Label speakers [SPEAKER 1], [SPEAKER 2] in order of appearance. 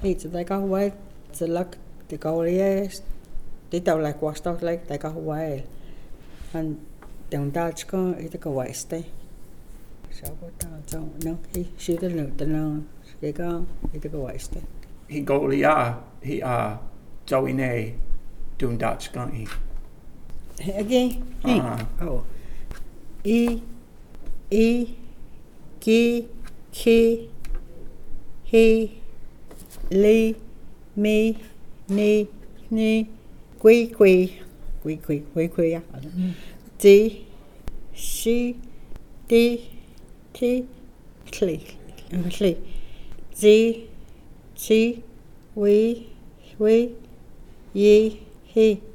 [SPEAKER 1] It's like a white, it's like the Goliath, they don't like washed out like a while. And don't touch go, it's a waste. So, no, he should have looked along. He go, it's a waste.
[SPEAKER 2] He Goliath, he Joey Nay, doing Dutch, can't he?
[SPEAKER 1] Again, oh. E, G, K, he, Lee, me, ni, quy, yeah. D, she, D, T, Lee, Z, T, we, ye, he,